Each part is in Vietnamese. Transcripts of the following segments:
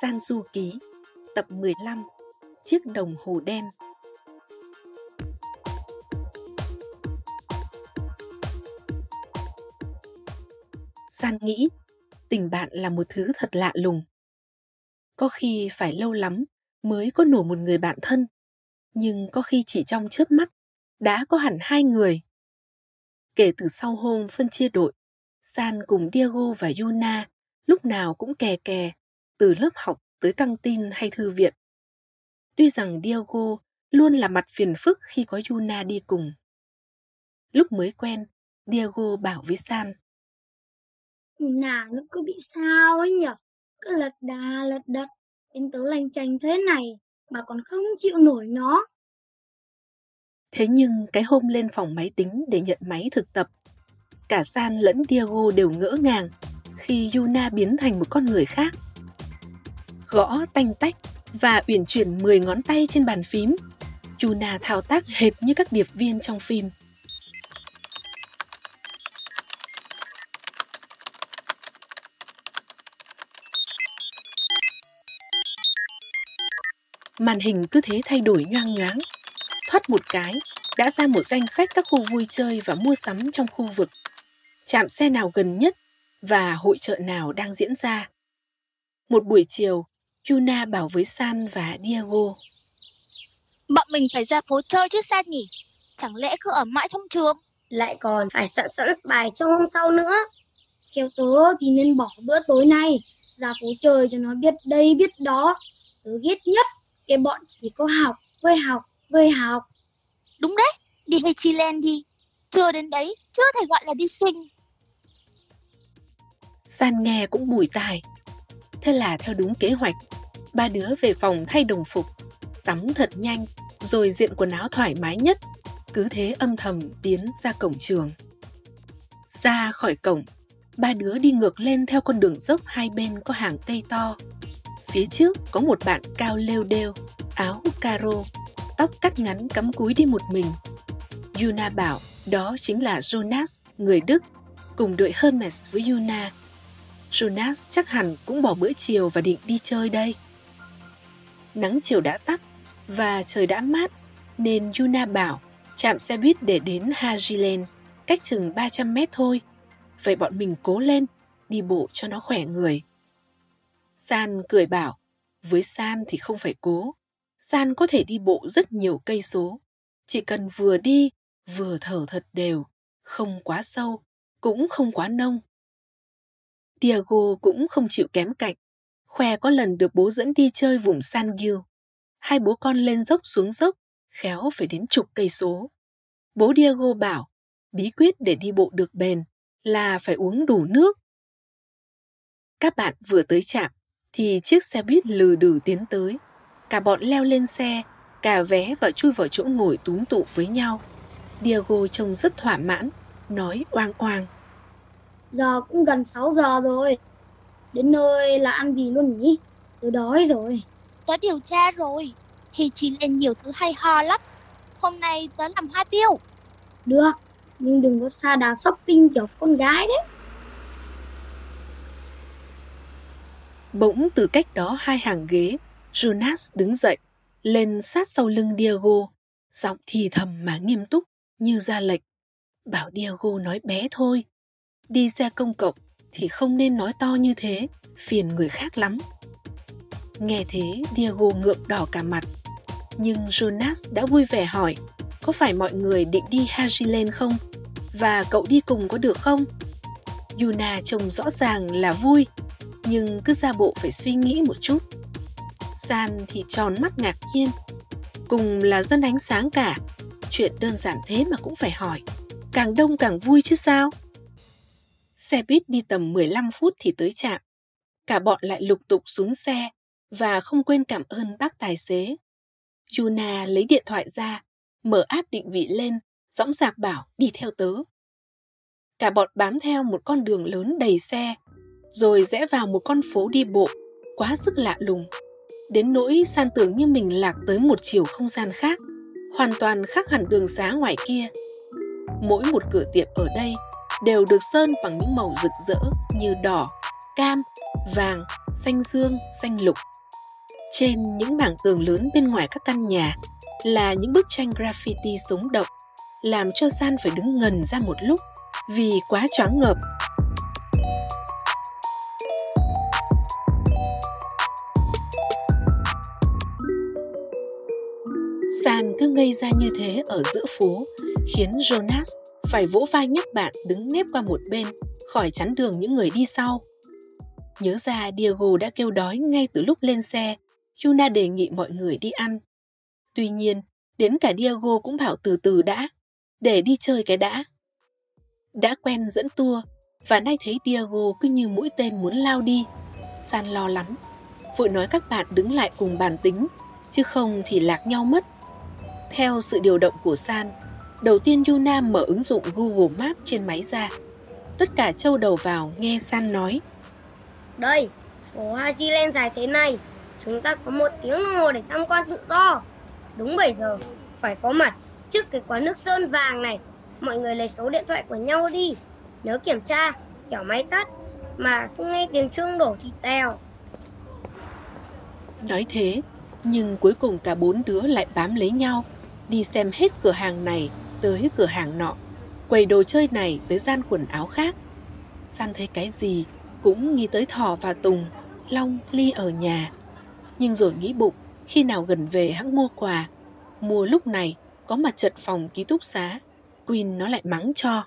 San Du Ký, tập 15, Chiếc đồng hồ đen. San nghĩ, tình bạn là một thứ thật lạ lùng. Có khi phải lâu lắm mới có nổi một người bạn thân, nhưng có khi chỉ trong chớp mắt đã có hẳn hai người. Kể từ sau hôm phân chia đội, San cùng Diego và Yuna lúc nào cũng kè kè, từ lớp học tới căng tin hay thư viện. Tuy rằng Diego luôn là mặt phiền phức khi có Yuna đi cùng. Lúc mới quen, Diego bảo với San: Yuna nó cứ bị sao ấy nhở, cứ lật đà lật đật, đến tớ lanh chanh thế này mà còn không chịu nổi nó. Thế nhưng cái hôm lên phòng máy tính để nhận máy thực tập, cả San lẫn Diego đều ngỡ ngàng khi Yuna biến thành một con người khác. Gõ tanh tách và uyển chuyển 10 ngón tay trên bàn phím, Yuna thao tác hệt như các điệp viên trong phim. Màn hình cứ thế thay đổi nhoang nhoáng, thoắt một cái đã ra một danh sách các khu vui chơi và mua sắm trong khu vực, trạm xe nào gần nhất và hội chợ nào đang diễn ra. Một buổi chiều, Yuna bảo với San và Diego: Bọn mình phải ra phố chơi chứ San nhỉ? Chẳng lẽ cứ ở mãi trong trường? Lại còn phải soạn sẵn bài cho hôm sau nữa. Theo tớ thì nên bỏ bữa tối nay, ra phố chơi cho nó biết đây biết đó. Tớ ghét nhất cái bọn chỉ có học với học. Đúng đấy, đi Hachiland đi. Chưa đến đấy, chưa thể gọi là đi sinh. San nghe cũng bùi tai. Thế là theo đúng kế hoạch, ba đứa về phòng thay đồng phục, tắm thật nhanh, rồi diện quần áo thoải mái nhất, cứ thế âm thầm tiến ra cổng trường. Ra khỏi cổng, ba đứa đi ngược lên theo con đường dốc hai bên có hàng cây to. Phía trước có một bạn cao lêu đêu, áo caro, tóc cắt ngắn cắm cúi đi một mình. Yuna bảo đó chính là Jonas, người Đức, cùng đội Hermes với Yuna. Jonas chắc hẳn cũng bỏ bữa chiều và định đi chơi đây. Nắng chiều đã tắt và trời đã mát, nên Yuna bảo trạm xe buýt để đến Hajiland cách chừng 300 mét thôi. Vậy bọn mình cố lên, đi bộ cho nó khỏe người. San cười bảo, với San thì không phải cố. San có thể đi bộ rất nhiều cây số. Chỉ cần vừa đi, vừa thở thật đều, không quá sâu, cũng không quá nông. Diego cũng không chịu kém cạnh, khoe có lần được bố dẫn đi chơi vùng San Gil. Hai bố con lên dốc xuống dốc, khéo phải đến chục cây số. Bố Diego bảo, bí quyết để đi bộ được bền là phải uống đủ nước. Các bạn vừa tới trạm, thì chiếc xe buýt lừ đừ tiến tới. Cả bọn leo lên xe, cà vé và chui vào chỗ ngồi túm tụ với nhau. Diego trông rất thỏa mãn, nói oang oang: Giờ cũng gần 6 giờ rồi. Đến nơi là ăn gì luôn nhỉ? Tớ đói rồi. Tớ điều tra rồi, Hachiland nhiều thứ hay ho lắm. Hôm nay tớ làm hoa tiêu. Được, nhưng đừng có sa đà shopping kiểu con gái đấy. Bỗng từ cách đó hai hàng ghế, Jonas đứng dậy, lên sát sau lưng Diego, giọng thì thầm mà nghiêm túc như ra lệnh, bảo Diego nói bé thôi. Đi xe công cộng thì không nên nói to như thế, phiền người khác lắm. Nghe thế Diego ngượng đỏ cả mặt, nhưng Jonas đã vui vẻ hỏi có phải mọi người định đi Hajiland không? Và cậu đi cùng có được không? Yuna trông rõ ràng là vui, nhưng cứ ra bộ phải suy nghĩ một chút. San thì tròn mắt ngạc nhiên. Cùng là dân ánh sáng cả, chuyện đơn giản thế mà cũng phải hỏi. Càng đông càng vui chứ sao? Xe buýt đi tầm 15 phút thì tới trạm. Cả bọn lại lục tục xuống xe và không quên cảm ơn bác tài xế. Yuna lấy điện thoại ra, mở app định vị lên, dõng dạc bảo đi theo tớ. Cả bọn bám theo một con đường lớn đầy xe, rồi rẽ vào một con phố đi bộ quá sức lạ lùng. Đến nỗi San tưởng như mình lạc tới một chiều không gian khác, hoàn toàn khác hẳn đường xá ngoài kia. Mỗi một cửa tiệm ở đây đều được sơn bằng những màu rực rỡ như đỏ, cam, vàng, xanh dương, xanh lục, Trên những mảng tường lớn bên ngoài các căn nhà là những bức tranh graffiti sống động, làm cho San phải đứng ngần ra một lúc vì quá choáng ngợp. San cứ ngây ra như thế ở giữa phố, khiến Jonas phải vỗ vai nhắc bạn đứng nép qua một bên, khỏi chắn đường những người đi sau. Nhớ ra Diego đã kêu đói ngay từ lúc lên xe, Yuna đề nghị mọi người đi ăn. Tuy nhiên, đến cả Diego cũng bảo từ từ đã, để đi chơi cái đã. Đã quen dẫn tour, và nay thấy Diego cứ như mũi tên muốn lao đi. San lo lắm, vội nói các bạn đứng lại cùng bàn tính, chứ không thì lạc nhau mất. Theo sự điều động của San, đầu tiên Yuna mở ứng dụng Google Maps trên máy ra. Tất cả châu đầu vào nghe San nói. Đây, phố Haji lên dài thế này, chúng ta có 1 tiếng đồng hồ để tham quan tự do. Đúng 7 giờ, phải có mặt trước cái quán nước sơn vàng này. Mọi người lấy số điện thoại của nhau đi. Nhớ kiểm tra, kẻo máy tắt, mà không nghe tiếng chuông đổ thì tèo. Nói thế, nhưng cuối cùng cả 4 đứa lại bám lấy nhau, đi xem hết cửa hàng này tới cửa hàng nọ, quầy đồ chơi này tới gian quần áo khác. San thấy cái gì cũng nghĩ tới Thỏ và Tùng, Long, Ly ở nhà. Nhưng rồi nghĩ bụng, khi nào gần về hẵng mua quà. Mua lúc này có mặt trận phòng ký túc xá, Queen nó lại mắng cho.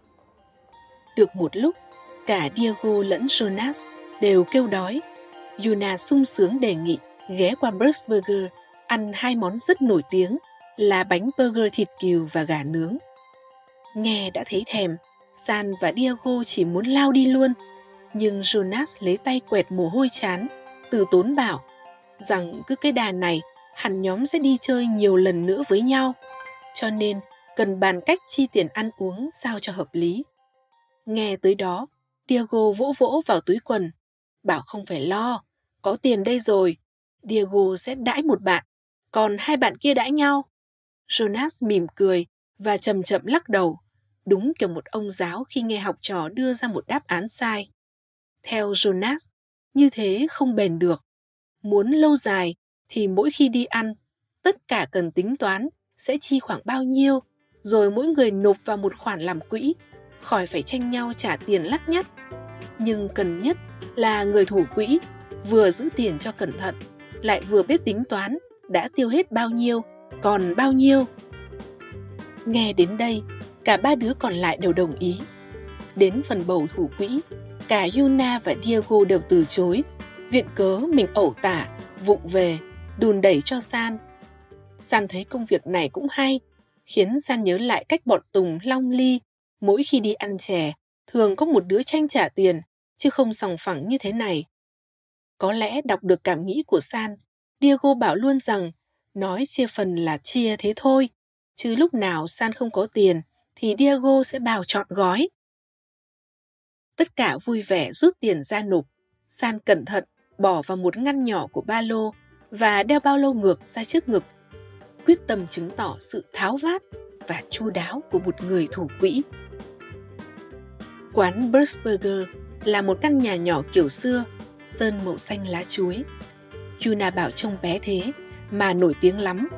Được một lúc, cả Diego lẫn Jonas đều kêu đói. Yuna sung sướng đề nghị ghé qua Burst Burger ăn 2 món rất nổi tiếng là bánh burger thịt cừu và gà nướng. Nghe đã thấy thèm, San và Diego chỉ muốn lao đi luôn. Nhưng Jonas lấy tay quẹt mồ hôi trán, từ tốn bảo rằng cứ cái đà này hẳn nhóm sẽ đi chơi nhiều lần nữa với nhau, cho nên cần bàn cách chi tiền ăn uống sao cho hợp lý. Nghe tới đó, Diego vỗ vỗ vào túi quần, bảo không phải lo, có tiền đây rồi, Diego sẽ đãi một bạn, còn 2 bạn kia đãi nhau. Jonas mỉm cười và chậm chậm lắc đầu, đúng kiểu một ông giáo khi nghe học trò đưa ra một đáp án sai. Theo Jonas, như thế không bền được. Muốn lâu dài thì mỗi khi đi ăn, tất cả cần tính toán sẽ chi khoảng bao nhiêu, rồi mỗi người nộp vào một khoản làm quỹ, khỏi phải tranh nhau trả tiền lắt nhắt. Nhưng cần nhất là người thủ quỹ vừa giữ tiền cho cẩn thận, lại vừa biết tính toán đã tiêu hết bao nhiêu, còn bao nhiêu. Nghe đến đây, cả 3 đứa còn lại đều đồng ý. Đến phần bầu thủ quỹ, cả Yuna và Diego đều từ chối, viện cớ mình ẩu tả, vụng về, đùn đẩy cho San. San thấy công việc này cũng hay, khiến San nhớ lại cách bọn Tùng, Long, Ly mỗi khi đi ăn chè thường có một đứa tranh trả tiền, chứ không sòng phẳng như thế này. Có lẽ đọc được cảm nghĩ của San, Diego bảo luôn rằng nói chia phần là chia thế thôi, chứ lúc nào San không có tiền thì Diego sẽ bảo trọn gói. Tất cả vui vẻ rút tiền ra nộp. San cẩn thận bỏ vào một ngăn nhỏ của ba lô và đeo ba lô ngược ra trước ngực, quyết tâm chứng tỏ sự tháo vát và chu đáo của một người thủ quỹ. Quán Burst Burger là một căn nhà nhỏ kiểu xưa, sơn màu xanh lá chuối. Yuna bảo trông bé thế mà nổi tiếng lắm.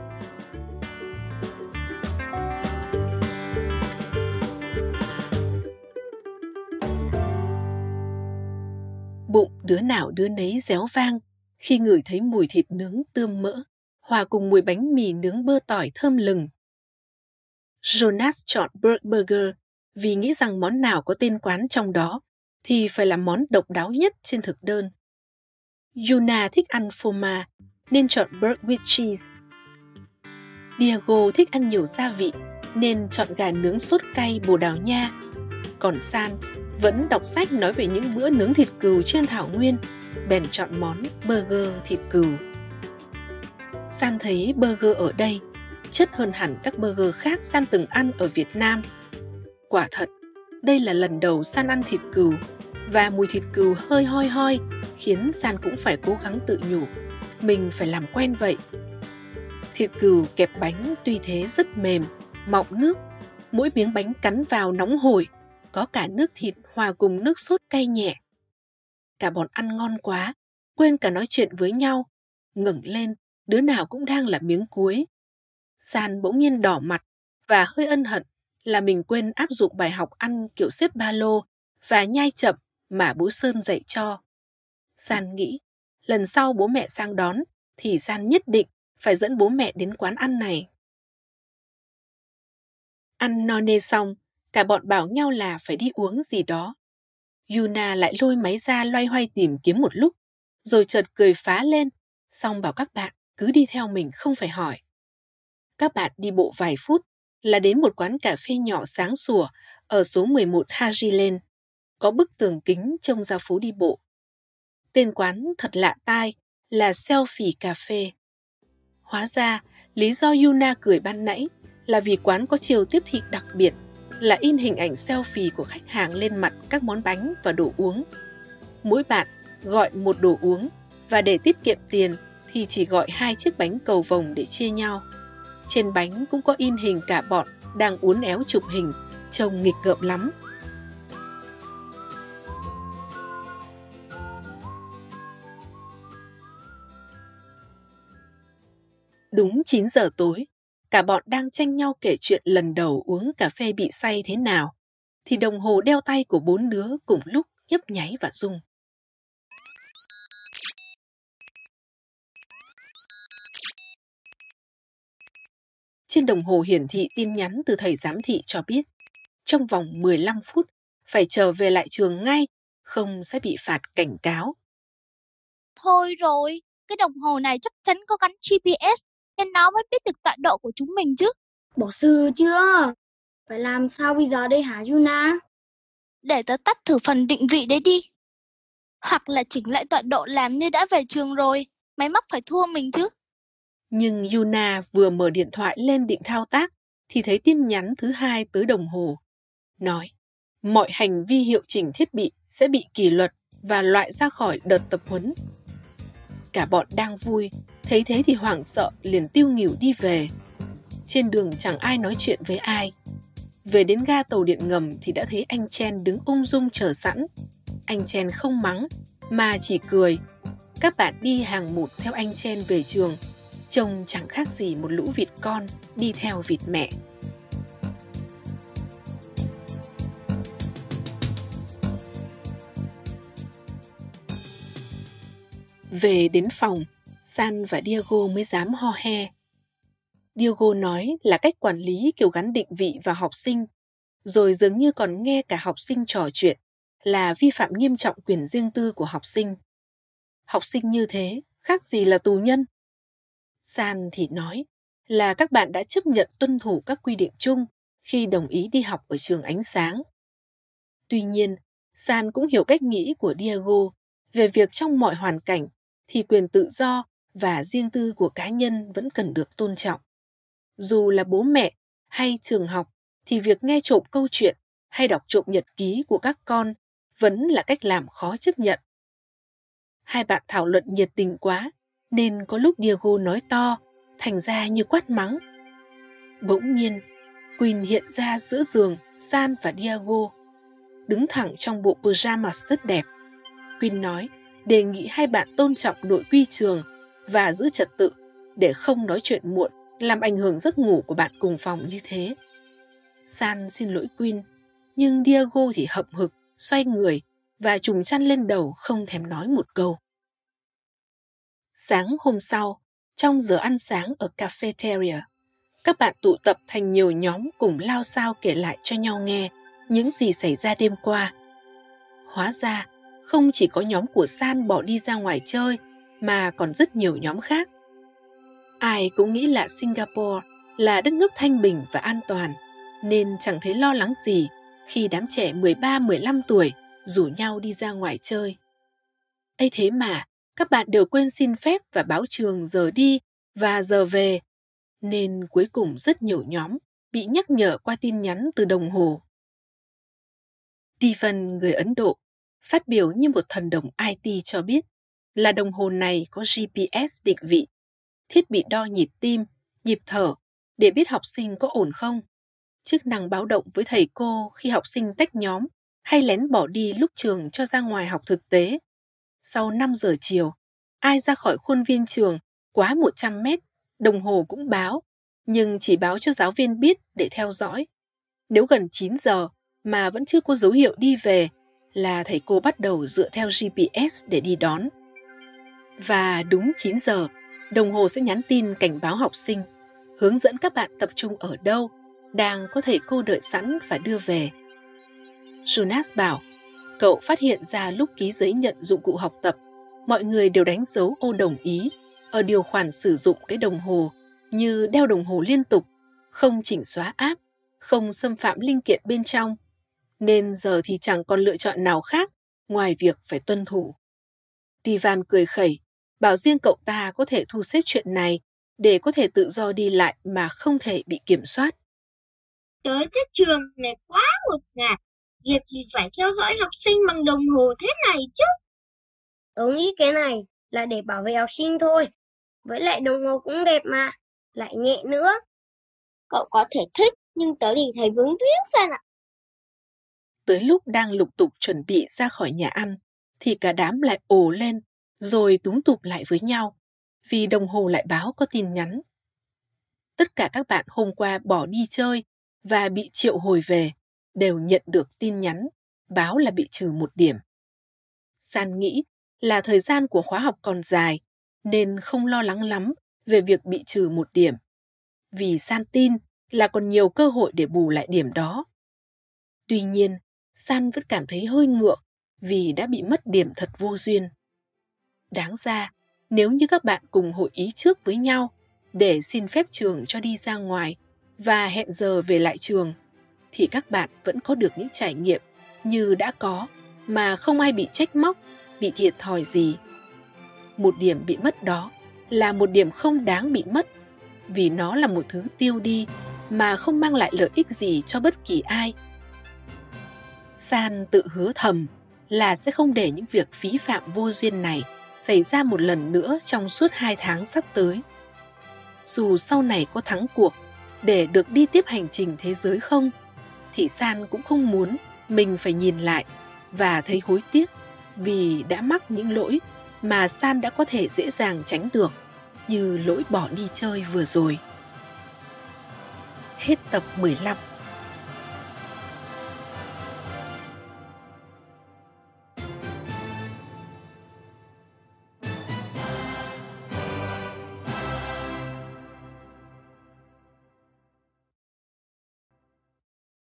Bụng đứa nào đứa nấy réo vang khi ngửi thấy mùi thịt nướng tươm mỡ, hòa cùng mùi bánh mì nướng bơ tỏi thơm lừng. Jonas chọn Burst Burger vì nghĩ rằng món nào có tên quán trong đó thì phải là món độc đáo nhất trên thực đơn. Yuna thích ăn phô mai nên chọn Burger with cheese. Diego thích ăn nhiều gia vị nên chọn gà nướng sốt cay Bồ Đào Nha. Còn San vẫn đọc sách nói về những bữa nướng thịt cừu trên thảo nguyên, bèn chọn món burger thịt cừu. San thấy burger ở đây chất hơn hẳn các burger khác San từng ăn ở Việt Nam. Quả thật, đây là lần đầu San ăn thịt cừu, và mùi thịt cừu hơi hoi hoi khiến San cũng phải cố gắng tự nhủ mình phải làm quen vậy. Thịt cừu kẹp bánh tuy thế rất mềm, mọng nước, mỗi miếng bánh cắn vào nóng hổi, có cả nước thịt hòa cùng nước sốt cay nhẹ. Cả bọn ăn ngon quá, quên cả nói chuyện với nhau, ngẩng lên, đứa nào cũng đang là miếng cuối. San bỗng nhiên đỏ mặt và hơi ân hận là mình quên áp dụng bài học ăn kiểu xếp ba lô và nhai chậm mà bố Sơn dạy cho. San nghĩ, lần sau bố mẹ sang đón thì San nhất định phải dẫn bố mẹ đến quán ăn này. Ăn no nê xong, cả bọn bảo nhau là phải đi uống gì đó. Yuna lại lôi máy ra loay hoay tìm kiếm một lúc, rồi chợt cười phá lên, xong bảo các bạn cứ đi theo mình không phải hỏi. Các bạn đi bộ vài phút là đến một quán cà phê nhỏ sáng sủa ở số 11 Haji Lane, có bức tường kính trông ra phố đi bộ. Tên quán thật lạ tai là Selfie Cafe. Hóa ra, lý do Yuna cười ban nãy là vì quán có chiều tiếp thị đặc biệt là in hình ảnh selfie của khách hàng lên mặt các món bánh và đồ uống. Mỗi bạn gọi một đồ uống và để tiết kiệm tiền thì chỉ gọi 2 chiếc bánh cầu vồng để chia nhau. Trên bánh cũng có in hình cả bọn đang uốn éo chụp hình, trông nghịch ngợm lắm. Đúng 9 giờ tối, cả bọn đang tranh nhau kể chuyện lần đầu uống cà phê bị say thế nào, thì đồng hồ đeo tay của 4 đứa cùng lúc nhấp nháy và rung. Trên đồng hồ hiển thị tin nhắn từ thầy giám thị cho biết, trong vòng 15 phút phải trở về lại trường ngay, không sẽ bị phạt cảnh cáo. Thôi rồi, cái đồng hồ này chắc chắn có gắn GPS nên nó mới biết được tọa độ của chúng mình chứ. Bỏ sư chưa? Phải làm sao bây giờ đây hả Yuna? Để tớ tắt thử phần định vị đấy đi. Hoặc là chỉnh lại tọa độ làm như đã về trường rồi. Máy móc phải thua mình chứ. Nhưng Yuna vừa mở điện thoại lên định thao tác thì thấy tin nhắn thứ 2 tới đồng hồ. Nói, mọi hành vi hiệu chỉnh thiết bị sẽ bị kỷ luật và loại ra khỏi đợt tập huấn. Cả bọn đang vui, thấy thế thì hoảng sợ liền tiêu nghỉu đi về. Trên đường chẳng ai nói chuyện với ai. Về đến ga tàu điện ngầm thì đã thấy anh Chen đứng ung dung chờ sẵn. Anh Chen không mắng, mà chỉ cười. Các bạn đi hàng một theo anh Chen về trường, trông chẳng khác gì một lũ vịt con đi theo vịt mẹ. Về đến phòng, San và Diego mới dám ho he. Diego nói là cách quản lý kiểu gắn định vị vào học sinh, rồi dường như còn nghe cả học sinh trò chuyện, là vi phạm nghiêm trọng quyền riêng tư của học sinh. Học sinh như thế, khác gì là tù nhân. San thì nói là các bạn đã chấp nhận tuân thủ các quy định chung khi đồng ý đi học ở trường ánh sáng. Tuy nhiên, San cũng hiểu cách nghĩ của Diego về việc trong mọi hoàn cảnh thì quyền tự do và riêng tư của cá nhân vẫn cần được tôn trọng. Dù là bố mẹ hay trường học thì việc nghe trộm câu chuyện hay đọc trộm nhật ký của các con vẫn là cách làm khó chấp nhận. Hai bạn thảo luận nhiệt tình quá nên có lúc Diego nói to, thành ra như quát mắng. Bỗng nhiên, Queen hiện ra giữa giường San và Diego, đứng thẳng trong bộ pyjamas rất đẹp. Queen nói đề nghị hai bạn tôn trọng nội quy trường và giữ trật tự để không nói chuyện muộn làm ảnh hưởng giấc ngủ của bạn cùng phòng như thế. San xin lỗi Queen, nhưng Diego thì hậm hực, xoay người và trùm chăn lên đầu không thèm nói một câu. Sáng hôm sau, trong giờ ăn sáng ở cafeteria, các bạn tụ tập thành nhiều nhóm cùng lao xao kể lại cho nhau nghe những gì xảy ra đêm qua. Hóa ra, không chỉ có nhóm của San bỏ đi ra ngoài chơi, mà còn rất nhiều nhóm khác. Ai cũng nghĩ là Singapore là đất nước thanh bình và an toàn, nên chẳng thấy lo lắng gì khi đám trẻ 13-15 tuổi rủ nhau đi ra ngoài chơi. Ấy thế mà, các bạn đều quên xin phép và báo trường giờ đi và giờ về, nên cuối cùng rất nhiều nhóm bị nhắc nhở qua tin nhắn từ đồng hồ. Stephen, người Ấn Độ, phát biểu như một thần đồng IT cho biết là đồng hồ này có GPS định vị, thiết bị đo nhịp tim, nhịp thở để biết học sinh có ổn không, chức năng báo động với thầy cô khi học sinh tách nhóm hay lén bỏ đi lúc trường cho ra ngoài học thực tế. Sau 5 giờ chiều, ai ra khỏi khuôn viên trường quá 100 mét, đồng hồ cũng báo, nhưng chỉ báo cho giáo viên biết để theo dõi. Nếu gần 9 giờ mà vẫn chưa có dấu hiệu đi về là thầy cô bắt đầu dựa theo GPS để đi đón. Và đúng 9 giờ, đồng hồ sẽ nhắn tin cảnh báo học sinh, hướng dẫn các bạn tập trung ở đâu, đang có thầy cô đợi sẵn và đưa về. Jonas bảo, cậu phát hiện ra lúc ký giấy nhận dụng cụ học tập, mọi người đều đánh dấu ô đồng ý ở điều khoản sử dụng cái đồng hồ, như đeo đồng hồ liên tục, không chỉnh xóa app, không xâm phạm linh kiện bên trong. Nên giờ thì chẳng còn lựa chọn nào khác ngoài việc phải tuân thủ. Tivan cười khẩy, bảo riêng cậu ta có thể thu xếp chuyện này để có thể tự do đi lại mà không thể bị kiểm soát. Tới cái trường này quá ngột ngạt, việc gì phải theo dõi học sinh bằng đồng hồ thế này chứ? Tớ nghĩ cái này là để bảo vệ học sinh thôi. Với lại đồng hồ cũng đẹp mà, lại nhẹ nữa. Cậu có thể thích, nhưng tớ thì thấy vướng tuyến San ạ. Tới lúc đang lục tục chuẩn bị ra khỏi nhà ăn, thì cả đám lại ồ lên, rồi túm tụm lại với nhau, vì đồng hồ lại báo có tin nhắn. Tất cả các bạn hôm qua bỏ đi chơi và bị triệu hồi về, đều nhận được tin nhắn, báo là bị trừ 1 điểm. San nghĩ là thời gian của khóa học còn dài, nên không lo lắng lắm về việc bị trừ 1 điểm. Vì San tin là còn nhiều cơ hội để bù lại điểm đó. Tuy nhiên, San vẫn cảm thấy hơi ngượng vì đã bị mất điểm thật vô duyên. Đáng ra, nếu như các bạn cùng hội ý trước với nhau để xin phép trường cho đi ra ngoài và hẹn giờ về lại trường, thì các bạn vẫn có được những trải nghiệm như đã có mà không ai bị trách móc, bị thiệt thòi gì. 1 điểm bị mất đó là 1 điểm không đáng bị mất, vì nó là một thứ tiêu đi mà không mang lại lợi ích gì cho bất kỳ ai. San tự hứa thầm là sẽ không để những việc phí phạm vô duyên này xảy ra một lần nữa trong suốt 2 tháng sắp tới. Dù sau này có thắng cuộc để được đi tiếp hành trình thế giới không, thì San cũng không muốn mình phải nhìn lại và thấy hối tiếc vì đã mắc những lỗi mà San đã có thể dễ dàng tránh được, như lỗi bỏ đi chơi vừa rồi. Hết tập 15.